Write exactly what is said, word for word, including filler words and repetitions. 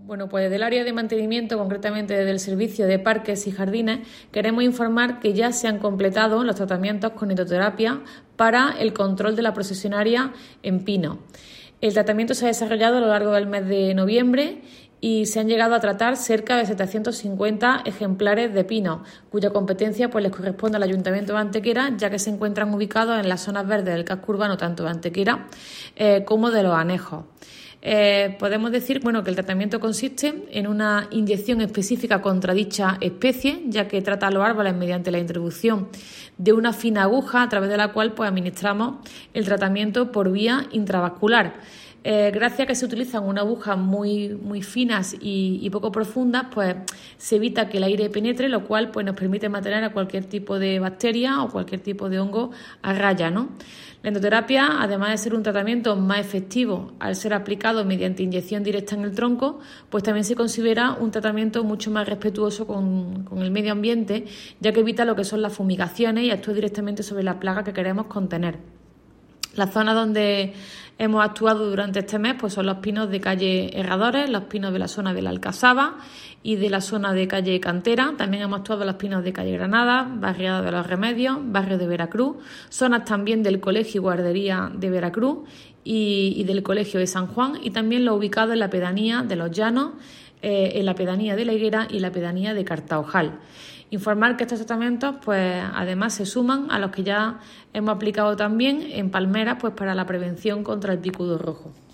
Bueno, pues desde el área de mantenimiento, concretamente desde el Servicio de Parques y Jardines, queremos informar que ya se han completado los tratamientos con nitoterapia para el control de la procesionaria en pino. El tratamiento se ha desarrollado a lo largo del mes de noviembre y se han llegado a tratar cerca de setecientos cincuenta ejemplares de pino, cuya competencia pues les corresponde al Ayuntamiento de Antequera, ya que se encuentran ubicados en las zonas verdes del casco urbano tanto de Antequera eh, como de Los Anejos. Eh, podemos decir bueno, que el tratamiento consiste en una inyección específica contra dicha especie, ya que trata a los árboles mediante la introducción de una fina aguja a través de la cual pues, administramos el tratamiento por vía intravascular. Eh, gracias a que se utilizan unas agujas muy, muy finas y, y poco profundas, pues se evita que el aire penetre, lo cual pues, nos permite mantener a cualquier tipo de bacteria o cualquier tipo de hongo a raya, ¿no? La endoterapia, además de ser un tratamiento más efectivo al ser aplicado mediante inyección directa en el tronco, pues también se considera un tratamiento mucho más respetuoso con, con el medio ambiente, ya que evita lo que son las fumigaciones y actúa directamente sobre la plaga que queremos contener. Las zonas donde hemos actuado durante este mes pues son los pinos de calle Herradores, los pinos de la zona de la Alcazaba y de la zona de calle Cantera. También hemos actuado en los pinos de calle Granada, barriada de los Remedios, barrio de Veracruz, zonas también del Colegio y Guardería de Veracruz y, y del Colegio de San Juan, y también lo ubicado en la pedanía de Los Llanos, eh, en la pedanía de La Higuera y la pedanía de Cartaojal. Informar que estos tratamientos, pues, además se suman a los que ya hemos aplicado también en palmeras, pues, para la prevención contra el picudo rojo.